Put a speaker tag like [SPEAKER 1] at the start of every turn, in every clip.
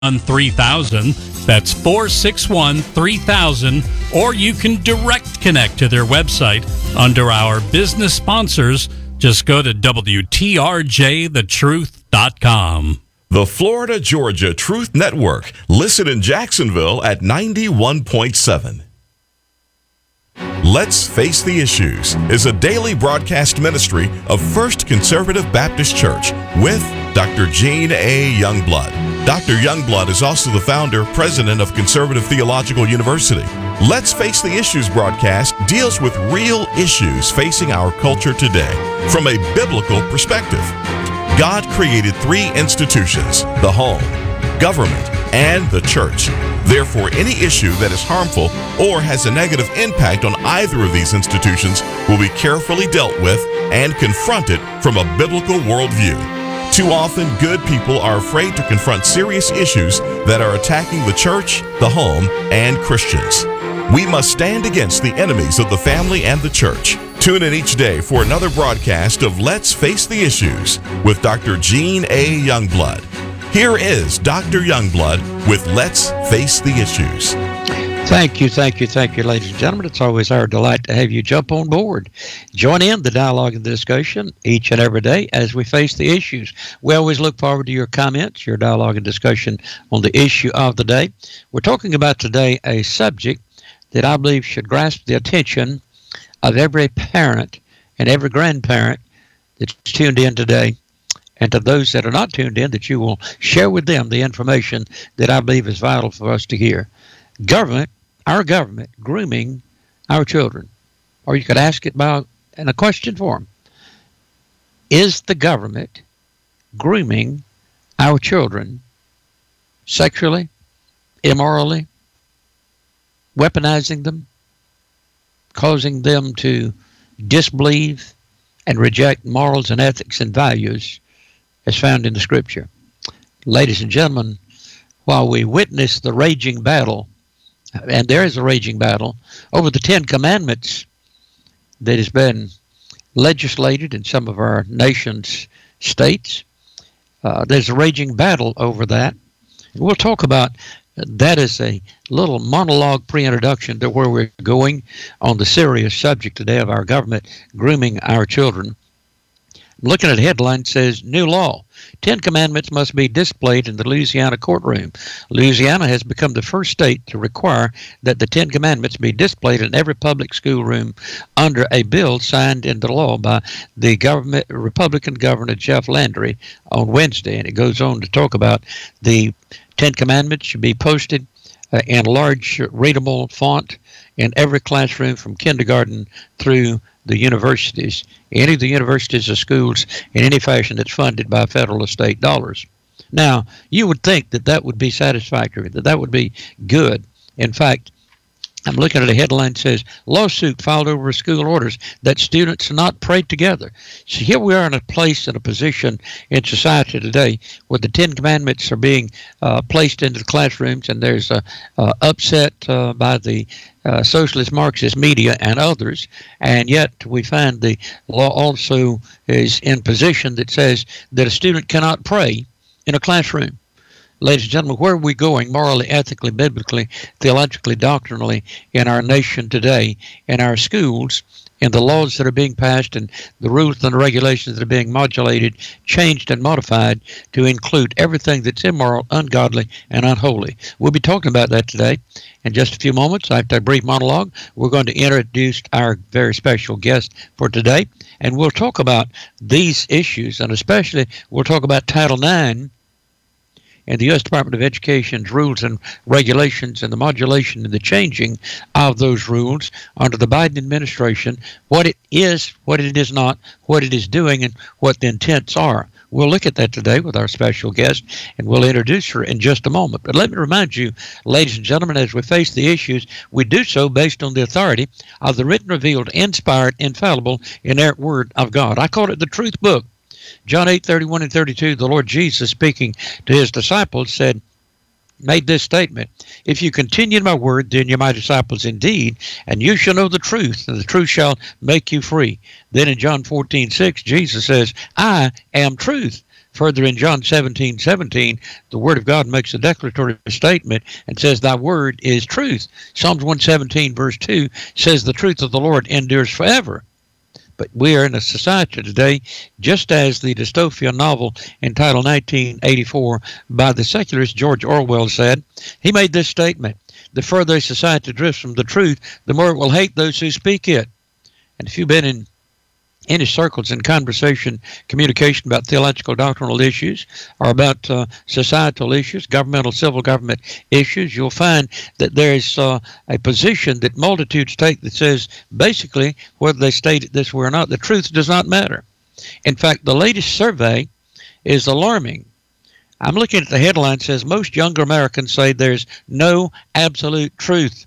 [SPEAKER 1] 3000. That's 461-3000. Or you can direct connect to their website under our business sponsors. Just go to WTRJTheTruth.com.
[SPEAKER 2] The Florida Georgia Truth Network. Listen in Jacksonville at 91.7. Let's Face the Issues is a daily broadcast ministry of First Conservative Baptist Church with Dr. Gene A. Youngblood. Dr. Youngblood is also the founder, president of Conservative Theological University. Let's Face the Issues broadcast deals with real issues facing our culture today from a biblical perspective. God created three institutions: the home, government, and the church. Therefore, any issue that is harmful or has a negative impact on either of these institutions will be carefully dealt with and confronted from a biblical worldview. Too often, good people are afraid to confront serious issues that are attacking the church, the home, and Christians. We must stand against the enemies of the family and the church. Tune in each day for another broadcast of Let's Face the Issues with Dr. Gene A. Youngblood. Here is Dr. Youngblood with Let's Face the Issues.
[SPEAKER 3] Thank you, ladies and gentlemen. It's always our delight to have you jump on board. Join in the dialogue and the discussion each and every day as we face the issues. We always look forward to your comments, your dialogue and discussion on the issue of the day. We're talking about today a subject that I believe should grasp the attention of every parent and every grandparent that's tuned in today, and to those that are not tuned in, that you will share with them the information that I believe is vital for us to hear. Our government, grooming our children. Or you could ask it in a question form. Is the government grooming our children sexually, immorally, weaponizing them, causing them to disbelieve and reject morals and ethics and values as found in the Scripture? Ladies and gentlemen, while we witness the raging battle, and there is a raging battle, over the Ten Commandments that has been legislated in some of our nation's states, there's a raging battle over that. And we'll talk about that as a little monologue pre-introduction to where we're going on the serious subject today of our government grooming our children. Looking at the headline, says, new law. 10 commandments must be displayed in the Louisiana courtroom. Louisiana has become the first state to require that the 10 commandments be displayed in every public schoolroom under a bill signed into law by the Republican Governor Jeff Landry on Wednesday. And it goes on to talk about the 10 commandments should be posted in large readable font in every classroom from kindergarten through the universities, any of the universities or schools in any fashion that's funded by federal or state dollars. Now, you would think that that would be satisfactory, that would be good. In fact, I'm looking at a headline that says, lawsuit filed over school orders that students not pray together. So here we are in a place and a position in society today where the 10 Commandments are being placed into the classrooms, and there's upset by the socialist Marxist media and others, and yet we find the law also is in position that says that a student cannot pray in a classroom. Ladies and gentlemen, where are we going morally, ethically, biblically, theologically, doctrinally in our nation today, in our schools, in the laws that are being passed and the rules and the regulations that are being modulated, changed and modified to include everything that's immoral, ungodly, and unholy? We'll be talking about that today. In just a few moments, after a brief monologue, we're going to introduce our very special guest for today, and we'll talk about these issues, and especially we'll talk about Title IX and the U.S. Department of Education's rules and regulations and the modulation and the changing of those rules under the Biden administration, what it is not, what it is doing, and what the intents are. We'll look at that today with our special guest, and we'll introduce her in just a moment. But let me remind you, ladies and gentlemen, as we face the issues, we do so based on the authority of the written, revealed, inspired, infallible, inerrant Word of God. I call it the Truth Book. John 8:31 and 32, the Lord Jesus, speaking to his disciples, made this statement: if you continue in my word, then you're my disciples indeed, and you shall know the truth, and the truth shall make you free. Then in John 14:6, Jesus says, I am truth. Further, in John 17:17, the Word of God makes a declaratory statement and says, "Thy word is truth." Psalms 117, verse 2 says, "The truth of the Lord endures forever." But we are in a society today, just as the dystopian novel entitled 1984 by the secularist George Orwell said. He made this statement: "The further a society drifts from the truth, the more it will hate those who speak it." And if you've been in any circles in conversation, communication about theological doctrinal issues or about societal issues, governmental, civil government issues, you'll find that there is a position that multitudes take that says, basically, whether they state it this way or not, the truth does not matter. In fact, the latest survey is alarming. I'm looking at the headline. It says, most younger Americans say there's no absolute truth.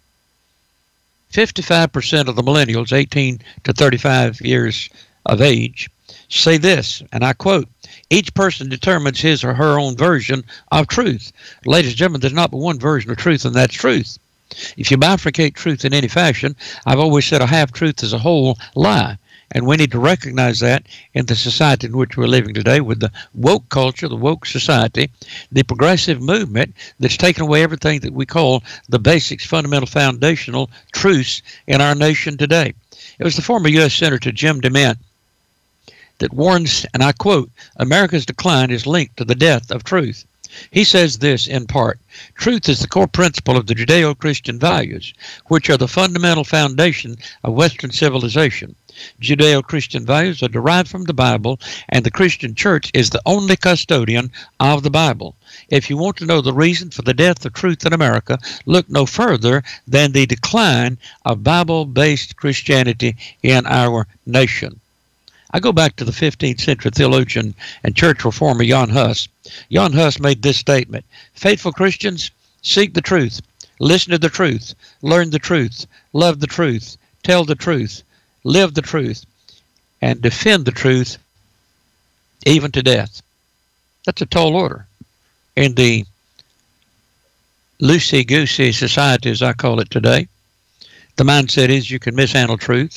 [SPEAKER 3] 55% of the millennials, 18 to 35 years of age, say this, and I quote, "Each person determines his or her own version of truth." Ladies and gentlemen, there's not but one version of truth, and that's truth. If you bifurcate truth in any fashion, I've always said a half-truth is a whole lie. And we need to recognize that in the society in which we're living today, with the woke culture, the woke society, the progressive movement that's taken away everything that we call the basics, fundamental, foundational truths in our nation today. It was the former U.S. Senator Jim DeMint that warns, and I quote, "America's decline is linked to the death of truth." He says this in part: "Truth is the core principle of the Judeo-Christian values, which are the fundamental foundation of Western civilization. Judeo-Christian values are derived from the Bible, and the Christian church is the only custodian of the Bible. If you want to know the reason for the death of truth in America, look no further than the decline of Bible-based Christianity in our nation." I go back to the 15th century theologian and church reformer Jan Hus. Jan Hus made this statement: "Faithful Christians, seek the truth, listen to the truth, learn the truth, love the truth, tell the truth, live the truth, and defend the truth even to death." That's a tall order in the loosey-goosey society, as I call it today. The mindset is you can mishandle truth.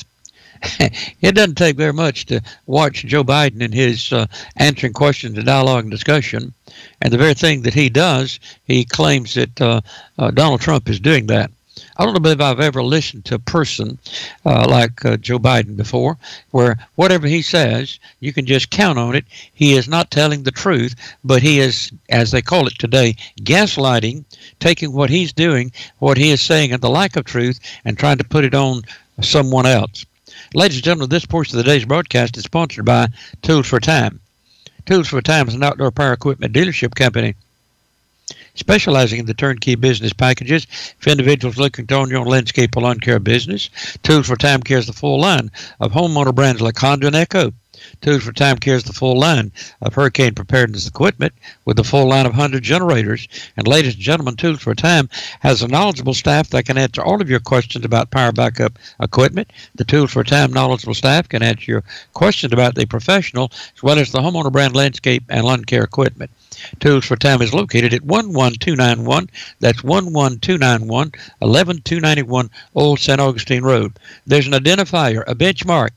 [SPEAKER 3] It doesn't take very much to watch Joe Biden in his answering questions and dialogue and discussion. And the very thing that he does, he claims that Donald Trump is doing that. I don't believe I've ever listened to a person like Joe Biden before, where whatever he says, you can just count on it. He is not telling the truth, but he is, as they call it today, gaslighting, taking what he's doing, what he is saying, and the lack of truth, and trying to put it on someone else. Ladies and gentlemen, this portion of the day's broadcast is sponsored by Tools for Time. Tools for Time is an outdoor power equipment dealership company specializing in the turnkey business packages for individuals looking to own your own landscape or lawn care business. Tools for Time carries the full line of homeowner brands like Honda and Echo. Tools for Time carries the full line of hurricane preparedness equipment with the full line of Honda generators. And ladies and gentlemen, Tools for Time has a knowledgeable staff that can answer all of your questions about power backup equipment. The Tools for Time knowledgeable staff can answer your questions about the professional as well as the homeowner brand landscape and lawn care equipment. Tools for Time is located at 11291. That's 11291, 11291 Old St. Augustine Road. There's an identifier, a benchmark.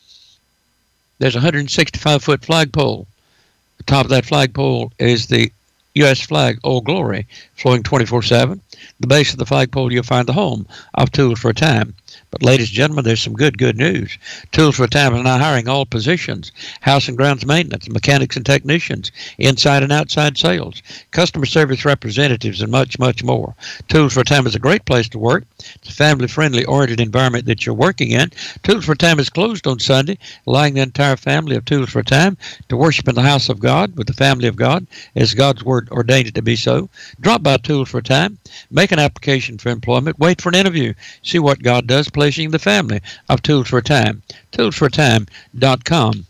[SPEAKER 3] There's a 165-foot flagpole. The top of that flagpole is the U.S. flag, Old Glory, flowing 24/7. The base of the flagpole, you'll find the home of Tools for Time. But ladies and gentlemen, there's some good news. Tools for Time is now hiring all positions: house and grounds maintenance, mechanics and technicians, inside and outside sales, customer service representatives, and much, much more. Tools for Time is a great place to work. It's a family-friendly, oriented environment that you're working in. Tools for Time is closed on Sunday, allowing the entire family of Tools for Time to worship in the house of God with the family of God, as God's Word ordained it to be so. Drop by Tools for Time, make an application for employment, wait for an interview, see what God does, pleasing the family of Tools for Time. ToolsForTime.com.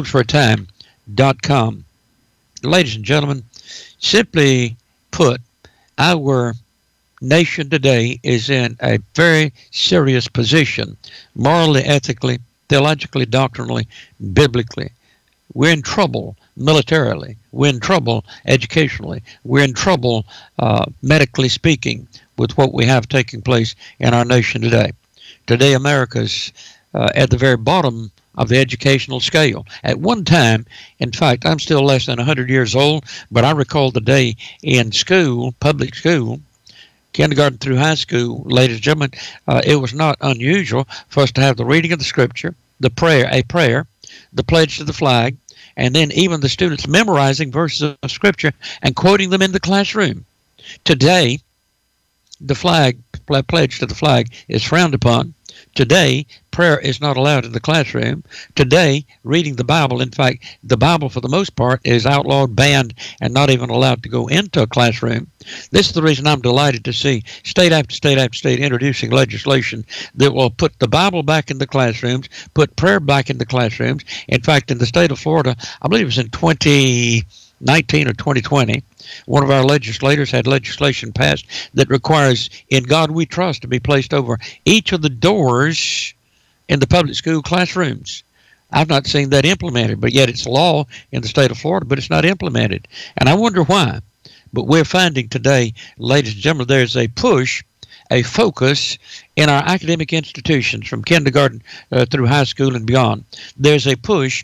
[SPEAKER 3] ToolsForTime.com. Ladies and gentlemen, simply put, our nation today is in a very serious position, morally, ethically, theologically, doctrinally, biblically. We're in trouble militarily. We're in trouble educationally. We're in trouble medically speaking with what we have taking place in our nation today. Today, America's at the very bottom of the educational scale. At one time, in fact, I'm still less than 100 years old, but I recall the day in school, public school, kindergarten through high school, ladies and gentlemen, it was not unusual for us to have the reading of the scripture, a prayer, the pledge to the flag, and then even the students memorizing verses of scripture and quoting them in the classroom. Today, the pledge to the flag is frowned upon. Today, prayer is not allowed in the classroom. Today, reading the Bible, in fact, the Bible for the most part is outlawed, banned, and not even allowed to go into a classroom. This is the reason I'm delighted to see state after state after state introducing legislation that will put the Bible back in the classrooms, put prayer back in the classrooms. In fact, in the state of Florida, I believe it was in 2019 or 2020, one of our legislators had legislation passed that requires "In God We Trust" to be placed over each of the doors in the public school classrooms. I've not seen that implemented, but yet it's law in the state of Florida, but it's not implemented. And I wonder why. But we're finding today, ladies and gentlemen, there's a push, a focus in our academic institutions from kindergarten through high school and beyond. There's a push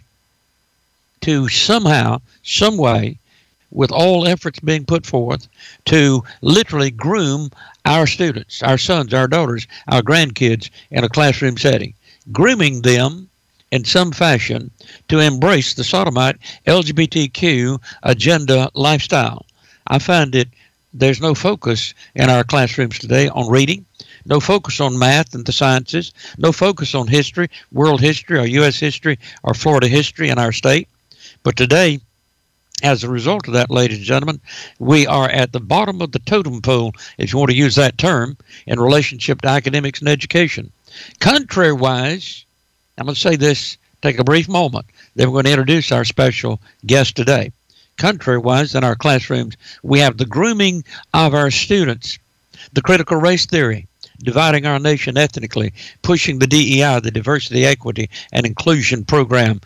[SPEAKER 3] to somehow, some way, with all efforts being put forth, to literally groom our students, our sons, our daughters, our grandkids in a classroom setting, grooming them in some fashion to embrace the sodomite LGBTQ agenda lifestyle. I find that there's no focus in our classrooms today on reading, no focus on math and the sciences, no focus on history, world history, or U.S. history, or Florida history in our state. But today, as a result of that, ladies and gentlemen, we are at the bottom of the totem pole, if you want to use that term, in relationship to academics and education. Contrary-wise, I'm going to say this, take a brief moment, then we're going to introduce our special guest today. Contrary-wise, in our classrooms, we have the grooming of our students, the critical race theory, dividing our nation ethnically, pushing the DEI, the Diversity, Equity, and Inclusion program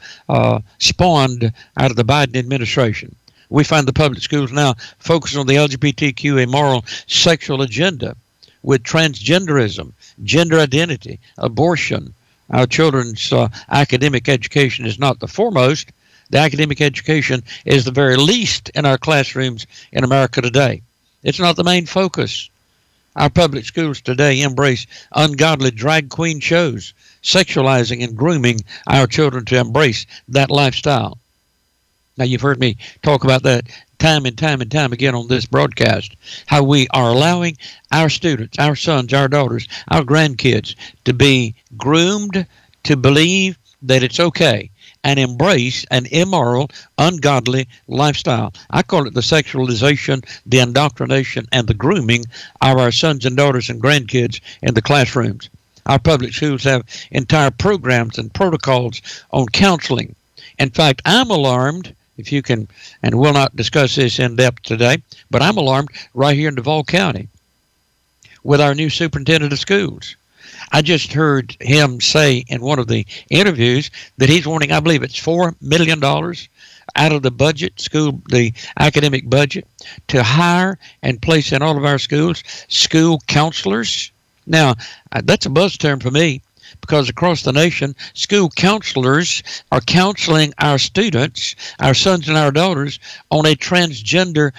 [SPEAKER 3] spawned out of the Biden administration. We find the public schools now focused on the LGBTQ immoral sexual agenda with transgenderism, gender identity, abortion. Our children's academic education is not the foremost. The academic education is the very least in our classrooms in America today. It's not the main focus. Our public schools today embrace ungodly drag queen shows, sexualizing and grooming our children to embrace that lifestyle. Now, you've heard me talk about that time and time and time again on this broadcast, how we are allowing our students, our sons, our daughters, our grandkids to be groomed to believe that it's okay and embrace an immoral, ungodly lifestyle. I call it the sexualization, the indoctrination, and the grooming of our sons and daughters and grandkids in the classrooms. Our public schools have entire programs and protocols on counseling. In fact, I'm alarmed, if you can, and we'll not discuss this in depth today, but I'm alarmed right here in Duval County with our new superintendent of schools. I just heard him say in one of the interviews that he's wanting, I believe it's $4 million out of the budget, the academic budget, to hire and place in all of our schools school counselors. Now, that's a buzz term for me, because across the nation, school counselors are counseling our students, our sons and our daughters, on a transgender,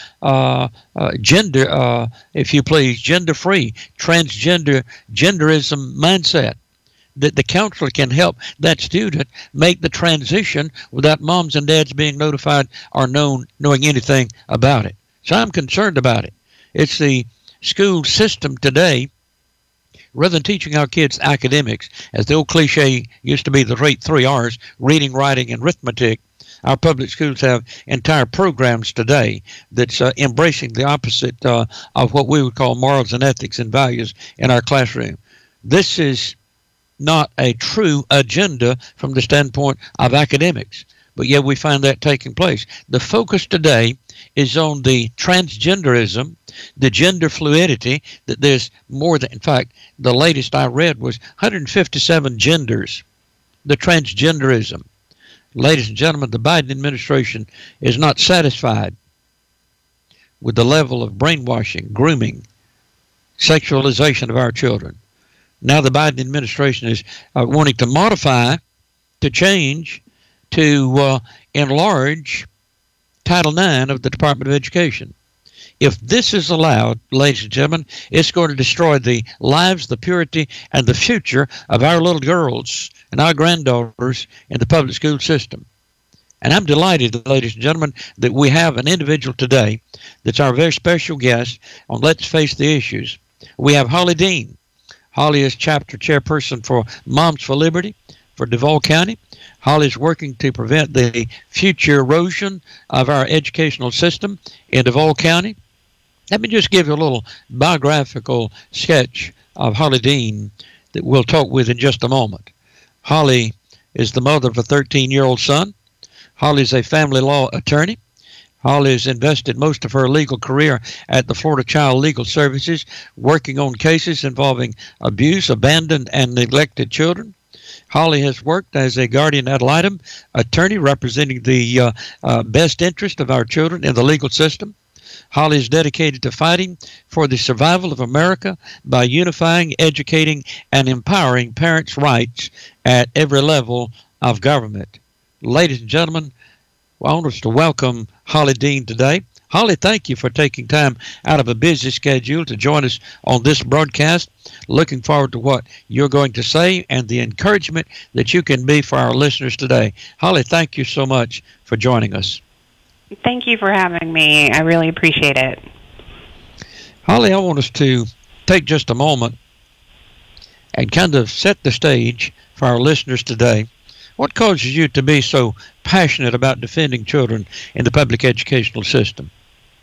[SPEAKER 3] if you please, gender-free, genderism mindset. That the counselor can help that student make the transition without moms and dads being notified or knowing anything about it. So I'm concerned about it. It's the school system today, rather than teaching our kids academics, as the old cliche used to be, the three R's, reading, writing, and arithmetic, our public schools have entire programs today that's embracing the opposite of what we would call morals and ethics and values in our classroom. This is not a true agenda from the standpoint of academics, but yet we find that taking place. The focus today is on the transgenderism, the gender fluidity, that there's more than, in fact, the latest I read was 157 genders, the transgenderism. Ladies and gentlemen, the Biden administration is not satisfied with the level of brainwashing, grooming, sexualization of our children. Now the Biden administration is wanting to modify to change to enlarge Title IX of the Department of Education. If this is allowed, ladies and gentlemen, it's going to destroy the lives, the purity, and the future of our little girls and our granddaughters in the public school system. And I'm delighted, ladies and gentlemen, that we have an individual today that's our very special guest on Let's Face the Issues. We have Holly Dean. Holly is chapter chairperson for Moms for Liberty for Duval County. Holly is working to prevent the future erosion of our educational system in Duval County. Let me just give you a little biographical sketch of Holly Dean that we'll talk with in just a moment. Holly is the mother of a 13-year-old son. Holly is a family law attorney. Holly has invested most of her legal career at the Florida Child Legal Services, working on cases involving abuse, abandoned, and neglected children. Holly has worked as a guardian ad litem attorney representing the best interest of our children in the legal system. Holly is dedicated to fighting for the survival of America by unifying, educating, and empowering parents' rights at every level of government. Ladies and gentlemen, I want us to welcome Holly Dean today. Holly, thank you for taking time out of a busy schedule to join us on this broadcast. Looking forward to what you're going to say and the encouragement that you can be for our listeners today. Holly, thank you so much for joining us.
[SPEAKER 4] Thank you for having me. I really appreciate it.
[SPEAKER 3] Holly, I want us to take just a moment and kind of set the stage for our listeners today. What causes you to be so passionate about defending children in the public educational system?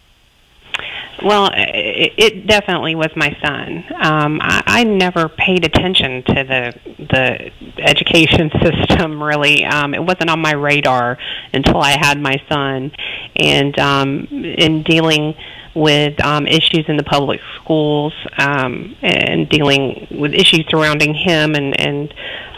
[SPEAKER 4] Well, it definitely was my son. I never paid attention to the education system, really. It wasn't on my radar until I had my son. And in dealing with issues in the public schools and dealing with issues surrounding him and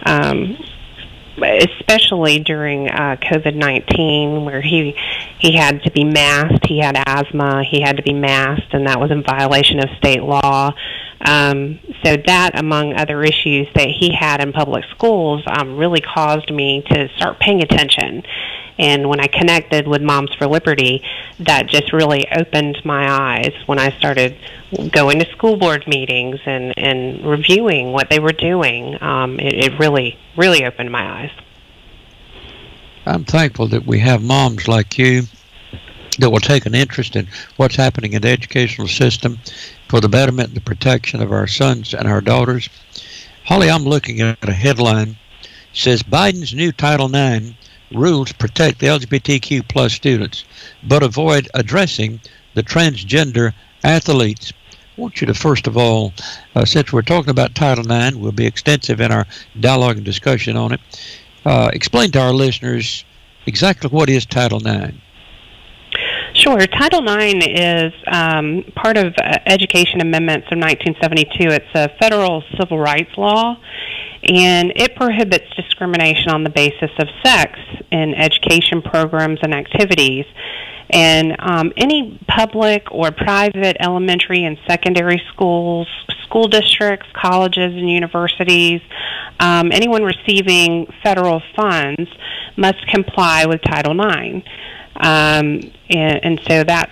[SPEAKER 4] especially during COVID-19, where he had to be masked. He had asthma. He had to be masked, and that was in violation of state law. So that, among other issues that he had in public schools, really caused me to start paying attention. And when I connected with Moms for Liberty, that just really opened my eyes when I started going to school board meetings and reviewing what they were doing. It really, really opened my eyes.
[SPEAKER 3] I'm thankful that we have moms like you that will take an interest in what's happening in the educational system for the betterment and the protection of our sons and our daughters. Holly, I'm looking at a headline. It says, Biden's new Title IX rules protect the LGBTQ plus students, but avoid addressing the transgender athletes. I want you to, first of all, since we're talking about Title IX, we'll be extensive in our dialogue and discussion on it. Explain to our listeners exactly what is Title IX.
[SPEAKER 4] Sure. Title IX is part of Education Amendments of 1972. It's a federal civil rights law, and it prohibits discrimination on the basis of sex in education programs and activities. And any public or private elementary and secondary schools, school districts, colleges, and universities, anyone receiving federal funds must comply with Title IX. And so that's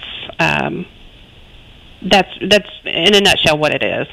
[SPEAKER 4] in a nutshell what it is.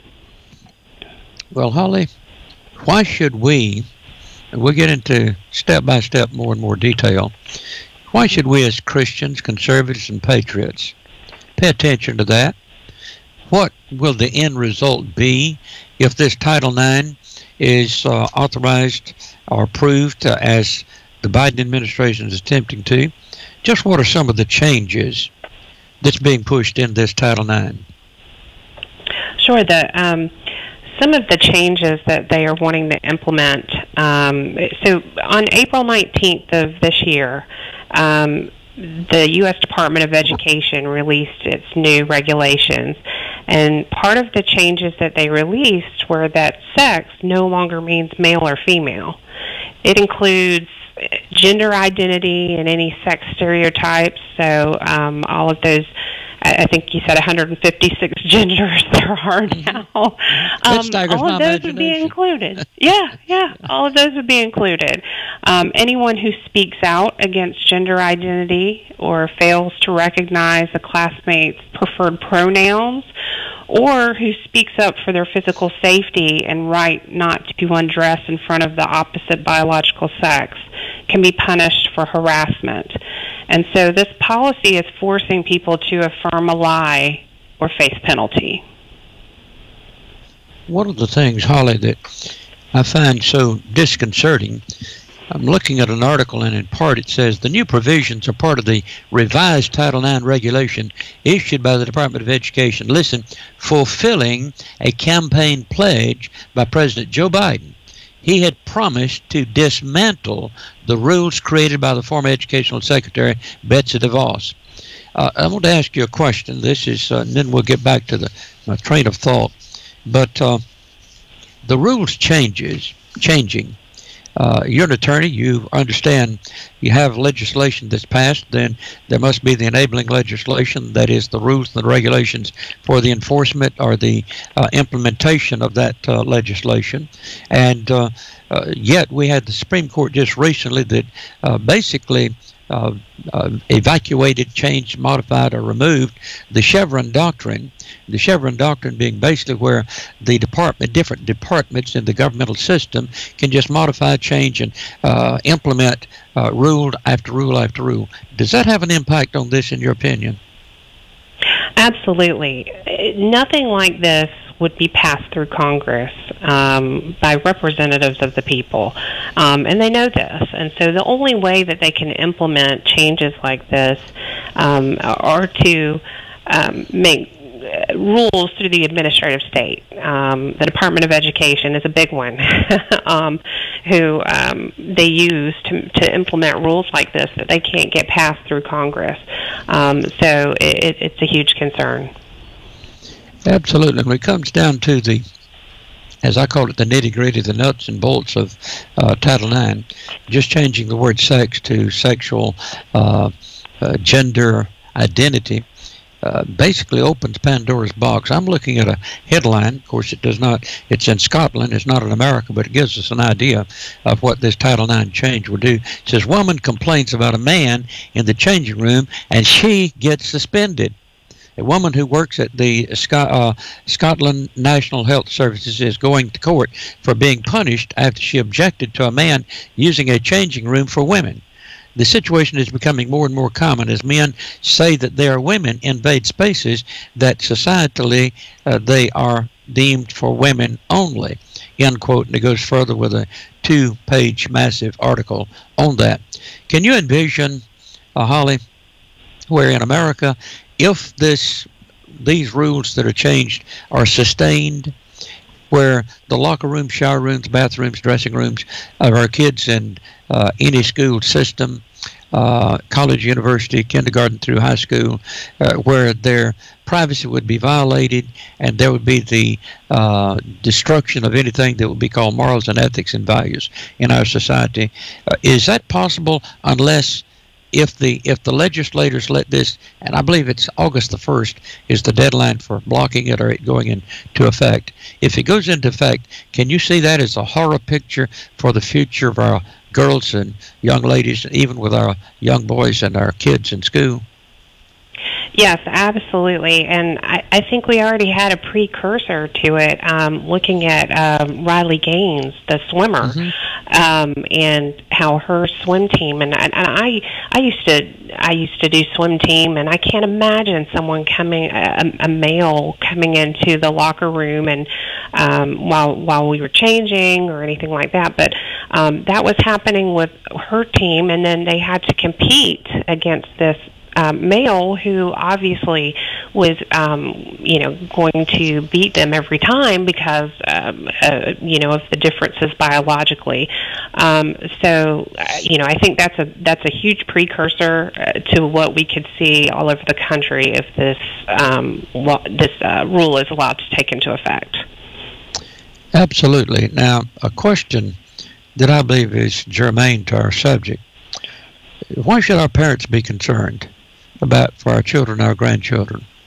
[SPEAKER 3] Well, Holly, why should we, and we'll get into step by step more and more detail, why should we as Christians, conservatives, and patriots pay attention to that? What will the end result be if this Title IX is authorized or approved as the Biden administration is attempting to? Just what are some of the changes that's being pushed in this Title IX?
[SPEAKER 4] Sure. Some of the changes that they are wanting to implement. So on April 19th of this year, the U.S. Department of Education released its new regulations. And part of the changes that they released were that sex no longer means male or female. It includes gender identity and any sex stereotypes. So all of those I think you said 156 genders there are now.
[SPEAKER 3] All of
[SPEAKER 4] those would be included. Yeah, all of those would be included. Anyone who speaks out against gender identity or fails to recognize a classmate's preferred pronouns, or who speaks up for their physical safety and right not to undress in front of the opposite biological sex, can be punished for harassment. And so this policy is forcing people to affirm a lie or face penalty.
[SPEAKER 3] One of the things, Holly, that I find so disconcerting, I'm looking at an article, and in part it says the new provisions are part of the revised Title IX regulation issued by the Department of Education. Listen, fulfilling a campaign pledge by President Joe Biden. He had promised to dismantle the rules created by the former Educational Secretary, Betsy DeVos. I want to ask you a question. This is, and then we'll get back to my train of thought. But the rules changing. You're an attorney. You understand you have legislation that's passed, then there must be the enabling legislation, that is the rules and the regulations for the enforcement or the implementation of that legislation. And yet we had the Supreme Court just recently that basically evacuated, changed, modified, or removed the Chevron doctrine. The Chevron doctrine being basically where the different departments in the governmental system can just modify, change, and implement rule after rule after rule. Does that have an impact on this, in your opinion?
[SPEAKER 4] Absolutely. Nothing like this would be passed through Congress by representatives of the people. And they know this. And so the only way that they can implement changes like this are to make rules through the administrative state. The Department of Education is a big one who they use to implement rules like this that they can't get passed through Congress. So it's a huge concern.
[SPEAKER 3] Absolutely. When it comes down to the, as I call it, the nitty-gritty, the nuts and bolts of Title IX, just changing the word sex to sexual gender identity basically opens Pandora's box. I'm looking at a headline. Of course, it does not. It's in Scotland. It's not in America, but it gives us an idea of what this Title IX change will do. It says, woman complains about a man in the changing room, and she gets suspended. A woman who works at the Scotland National Health Services is going to court for being punished after she objected to a man using a changing room for women. The situation is becoming more and more common as men say that their women invade spaces that societally they are deemed for women only, end quote. And it goes further with a 2-page massive article on that. Can you envision, Holly, where in America, if these rules that are changed are sustained, where the locker rooms, shower rooms, bathrooms, dressing rooms of our kids in any school system, college, university, kindergarten through high school, where their privacy would be violated, and there would be the destruction of anything that would be called morals and ethics and values in our society. Is that possible unless if the legislators let this, and I believe it's August the 1st is the deadline for blocking it or it going into effect. If it goes into effect, can you see that as a horror picture for the future of our girls and young ladies, even with our young boys and our kids in school?
[SPEAKER 4] Yes, absolutely. And I think we already had a precursor to it, looking at Riley Gaines, the swimmer, and how her swim team, and I used to do swim team, and I can't imagine someone a male coming into the locker room and while we were changing or anything like that. But that was happening with her team, and then they had to compete against this male who obviously was, going to beat them every time because, of the differences biologically. I think that's a huge precursor to what we could see all over the country if this rule is allowed to take into effect.
[SPEAKER 3] Absolutely. Now, a question that I believe is germane to our subject: why should our parents be concerned for our children, our grandchildren?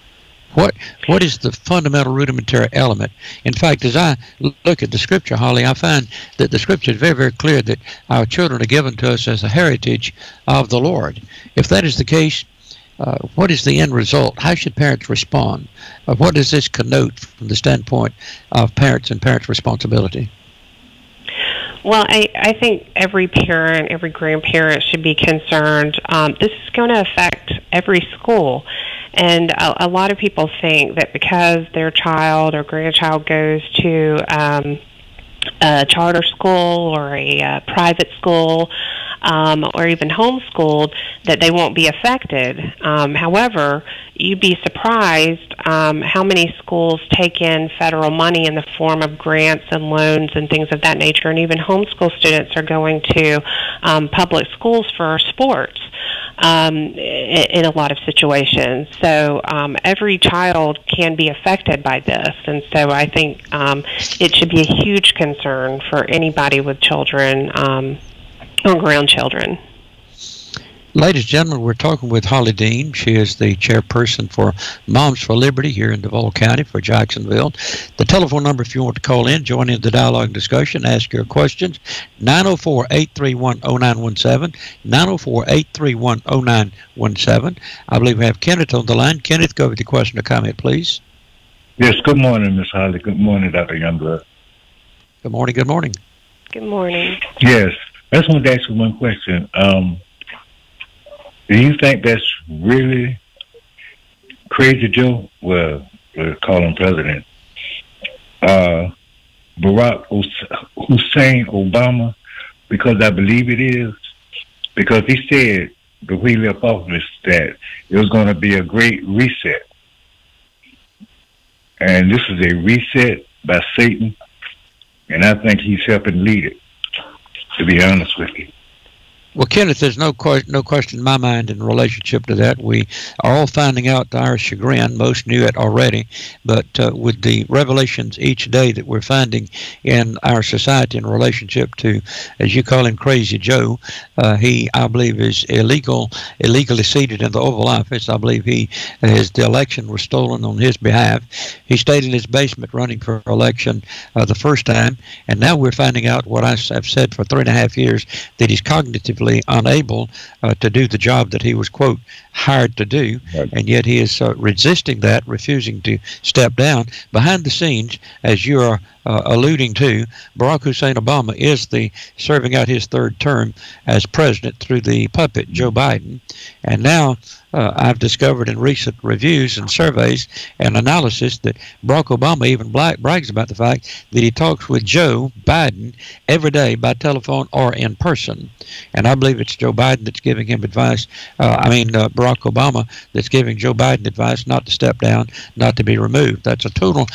[SPEAKER 3] What is the fundamental rudimentary element? In fact, as I look at the Scripture, Holly, I find that the Scripture is very, very clear that our children are given to us as a heritage of the Lord. If that is the case, what is the end result? How should parents respond? What does this connote from the standpoint of parents and parents' responsibility?
[SPEAKER 4] Well, I think every parent, every grandparent should be concerned. This is going to affect every school. And a lot of people think that because their child or grandchild goes to a charter school or a private school or even homeschooled, that they won't be affected. However, you'd be surprised how many schools take in federal money in the form of grants and loans and things of that nature, and even homeschool students are going to public schools for sports in a lot of situations. So every child can be affected by this, and so I think it should be a huge concern for anybody with children or grandchildren.
[SPEAKER 3] Ladies and gentlemen, we're talking with Holly Dean. She is the chairperson for Moms for Liberty here in Duval County for Jacksonville. The telephone number, if you want to call in, join in the dialogue and discussion, ask your questions, 904-831-0917, 904-831-0917. I believe we have Kenneth on the line. Kenneth, go with your question or comment, please.
[SPEAKER 5] Yes, good morning, Ms. Holly. Good morning, Dr. Youngblood.
[SPEAKER 3] Good morning, good morning.
[SPEAKER 4] Good morning.
[SPEAKER 5] Yes, I just wanted to ask you one question. Do you think that's really Crazy Joe? Well, we'll call him president. Barack Hussein Obama, because I believe it is, because he said before he left office that it was going to be a great reset. And this is a reset by Satan, and I think he's helping lead it, to be honest with you.
[SPEAKER 3] Well, Kenneth, there's no question in my mind in relationship to that. We are all finding out to our chagrin. Most knew it already, but with the revelations each day that we're finding in our society in relationship to, as you call him, Crazy Joe, he, I believe, is illegally seated in the Oval Office. I believe the election was stolen on his behalf. He stayed in his basement running for election the first time, and now we're finding out what I've said for 3.5 years, that he's cognitively unable to do the job that he was, quote, hired to do, and yet he is resisting that, refusing to step down. Behind the scenes, as you are alluding to, Barack Hussein Obama is serving out his third term as president through the puppet, Joe Biden, and now I've discovered in recent reviews and surveys and analysis that Barack Obama even brags about the fact that he talks with Joe Biden every day by telephone or in person. And I believe it's Joe Biden that's giving him advice. Barack Obama that's giving Joe Biden advice not to step down, not to be removed. That's a total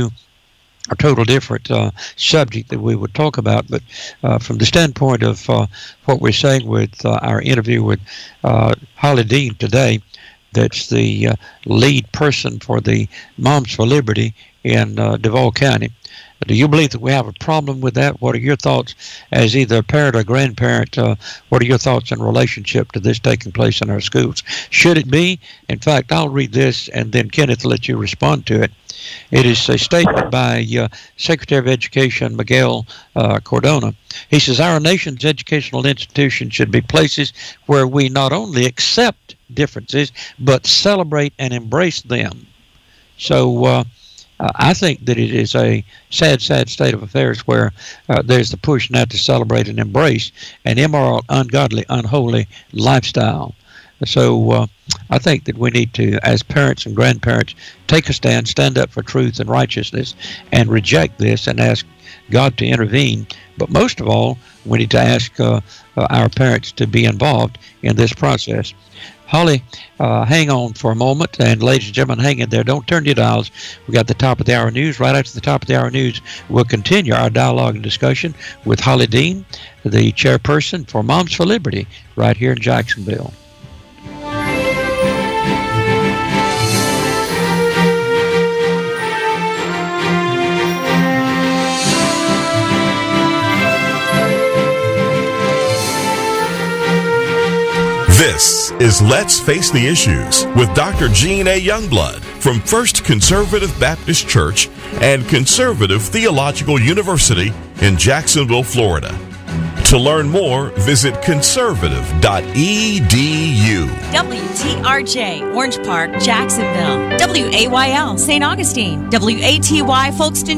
[SPEAKER 3] different subject that we would talk about. But from the standpoint of what we're saying with our interview with Holly Dean today, that's the lead person for the Moms for Liberty in Duval County. Do you believe that we have a problem with that? What are your thoughts as either a parent or grandparent? What are your thoughts in relationship to this taking place in our schools? Should it be? In fact, I'll read this and then Kenneth will let you respond to it. It is a statement by Secretary of Education Miguel Cardona. He says, our nation's educational institutions should be places where we not only accept differences, but celebrate and embrace them. So I think that it is a sad state of affairs where there's the push now to celebrate and embrace an immoral, ungodly, unholy lifestyle. So I think that we need to, as parents and grandparents, take a stand up for truth and righteousness, and reject this and ask God to intervene. But most of all, we need to ask our parents to be involved in this process. Holly, hang on for a moment, and ladies and gentlemen, hang in there. Don't turn your dials. We got the top of the hour news. Right after the top of the hour news, we'll continue our dialogue and discussion with Holly Dean, the chairperson for Moms for Liberty, right here in Jacksonville.
[SPEAKER 2] This is Let's Face the Issues with Dr. Gene A. Youngblood. from First Conservative Baptist Church and Conservative Theological University in Jacksonville, Florida. To learn more, visit conservative.edu.
[SPEAKER 6] WTRJ, Orange Park, Jacksonville. WAYL, St. Augustine. WATY, Folkestone,